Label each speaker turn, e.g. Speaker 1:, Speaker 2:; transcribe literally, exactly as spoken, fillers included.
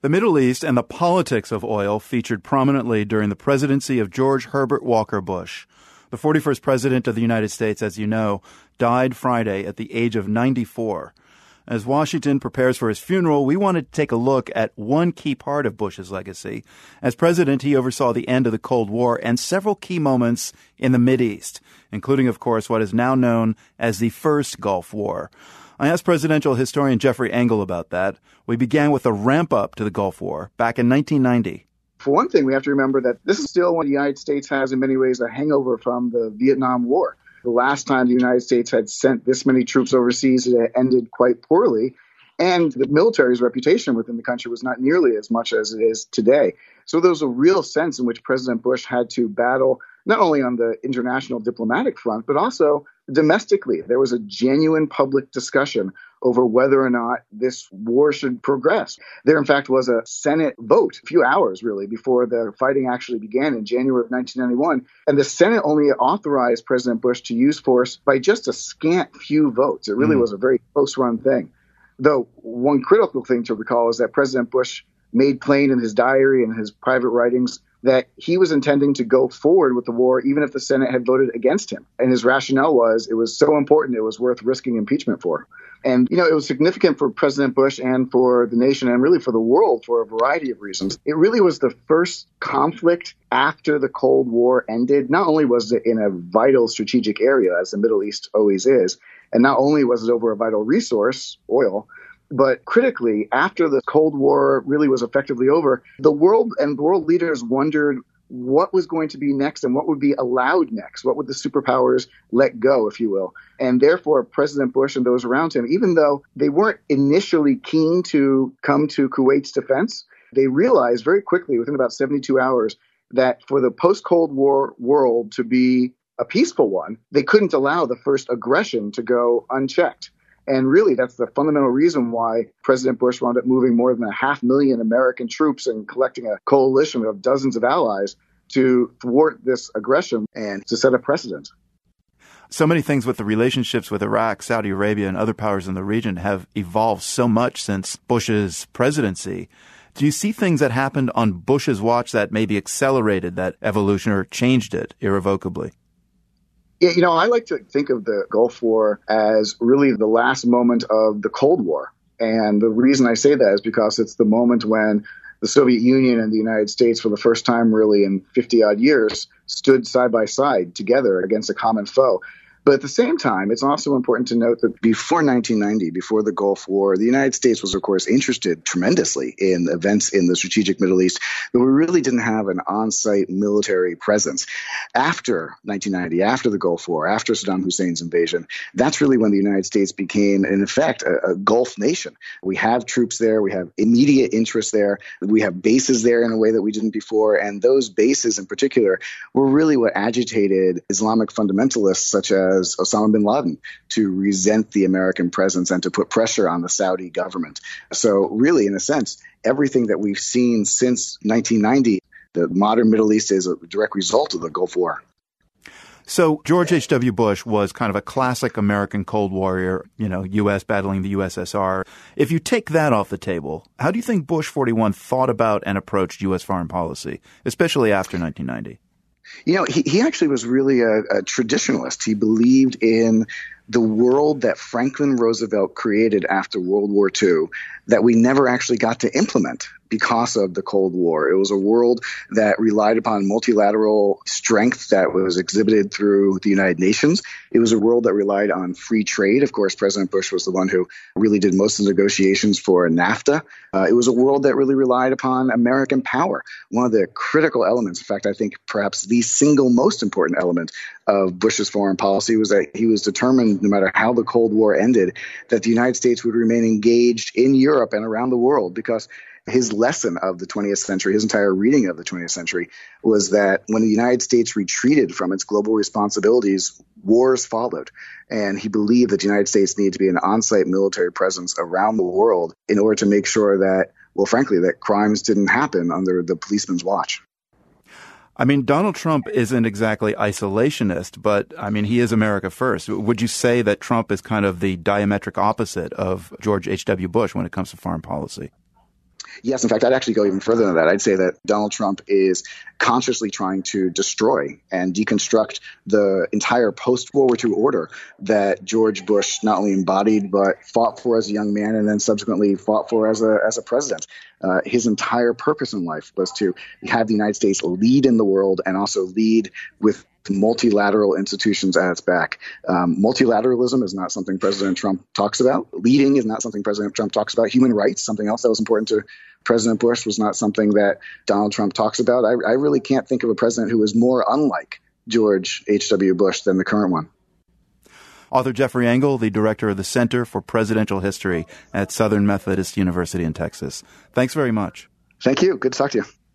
Speaker 1: The Middle East and the politics of oil featured prominently during the presidency of George Herbert Walker Bush. The forty-first president of the United States, as you know, died Friday at the age of ninety-four. As Washington prepares for his funeral, we wanted to take a look at one key part of Bush's legacy. As president, he oversaw the end of the Cold War and several key moments in the Mideast, including, of course, what is now known as the First Gulf War. I asked presidential historian Jeffrey Engel about that. We began with a ramp-up to the Gulf War back in nineteen ninety.
Speaker 2: For one thing, we have to remember that this is still when the United States has, in many ways, a hangover from the Vietnam War. The last time the United States had sent this many troops overseas, it ended quite poorly. And the military's reputation within the country was not nearly as much as it is today. So there was a real sense in which President Bush had to battle not only on the international diplomatic front, but also domestically. There was a genuine public discussion over whether or not this war should progress. There, in fact, was a Senate vote, a few hours really, before the fighting actually began in January of nineteen ninety-one. And the Senate only authorized President Bush to use force by just a scant few votes. It really mm. was a very close-run thing. Though one critical thing to recall is that President Bush made plain in his diary and his private writings that he was intending to go forward with the war even if the Senate had voted against him. And his rationale was it was so important it was worth risking impeachment for. And, you know, it was significant for President Bush and for the nation and really for the world for a variety of reasons. It really was the first conflict after the Cold War ended. Not only was it in a vital strategic area, as the Middle East always is, and not only was it over a vital resource, oil, but critically, after the Cold War really was effectively over, the world and world leaders wondered what was going to be next and what would be allowed next. What would the superpowers let go, if you will? And therefore, President Bush and those around him, even though they weren't initially keen to come to Kuwait's defense, they realized very quickly, within about seventy-two hours, that for the post-Cold War world to be a peaceful one, they couldn't allow the first aggression to go unchecked. And really, that's the fundamental reason why President Bush wound up moving more than a half million American troops and collecting a coalition of dozens of allies to thwart this aggression and to set a precedent.
Speaker 1: So many things with the relationships with Iraq, Saudi Arabia, and other powers in the region have evolved so much since Bush's presidency. Do you see things that happened on Bush's watch that maybe accelerated that evolution or changed it irrevocably?
Speaker 2: Yeah, you know, I like to think of the Gulf War as really the last moment of the Cold War. And the reason I say that is because it's the moment when the Soviet Union and the United States, for the first time really in fifty-odd years, stood side by side together against a common foe. But at the same time, it's also important to note that before nineteen ninety, before the Gulf War, the United States was, of course, interested tremendously in events in the strategic Middle East, but we really didn't have an on-site military presence. After nineteen ninety, after the Gulf War, after Saddam Hussein's invasion, that's really when the United States became, in effect, a, a Gulf nation. We have troops there. We have immediate interest there. We have bases there in a way that we didn't before. And those bases in particular were really what agitated Islamic fundamentalists such as as Osama bin Laden to resent the American presence and to put pressure on the Saudi government. So really, in a sense, everything that we've seen since nineteen ninety, the modern Middle East, is a direct result of the Gulf War.
Speaker 1: So George H W. Bush was kind of a classic American Cold Warrior, you know, U S battling the U S S R. If you take that off the table, how do you think Bush forty-one thought about and approached U S foreign policy, especially after nineteen ninety?
Speaker 2: You know, he, he actually was really a, a traditionalist. He believed in the world that Franklin Roosevelt created after World War Two that we never actually got to implement because of the Cold War. It was a world that relied upon multilateral strength that was exhibited through the United Nations. It was a world that relied on free trade. Of course, President Bush was the one who really did most of the negotiations for NAFTA. Uh, it was a world that really relied upon American power. One of the critical elements, in fact, I think perhaps the single most important element of Bush's foreign policy was that he was determined, no matter how the Cold War ended, that the United States would remain engaged in Europe and around the world, because his lesson of the twentieth century, his entire reading of the twentieth century, was that when the United States retreated from its global responsibilities, wars followed. And he believed that the United States needed to be an on-site military presence around the world in order to make sure that, well, frankly, that crimes didn't happen under the policeman's watch.
Speaker 1: I mean, Donald Trump isn't exactly isolationist, but, I mean, he is America first. Would you say that Trump is kind of the diametric opposite of George H W. Bush when it comes to foreign policy?
Speaker 2: Yes, in fact, I'd actually go even further than that. I'd say that Donald Trump is consciously trying to destroy and deconstruct the entire post-World War Two order that George Bush not only embodied but fought for as a young man and then subsequently fought for as a as a president. Uh, his entire purpose in life was to have the United States lead in the world and also lead with multilateral institutions at its back. Um, multilateralism is not something President Trump talks about. Leading is not something President Trump talks about. Human rights, something else that was important to President Bush, was not something that Donald Trump talks about. I, I really can't think of a president who was more unlike George H W. Bush than the current one.
Speaker 1: Author Jeffrey Engel, the director of the Center for Presidential History at Southern Methodist University in Texas. Thanks very much.
Speaker 2: Thank you. Good to talk to you.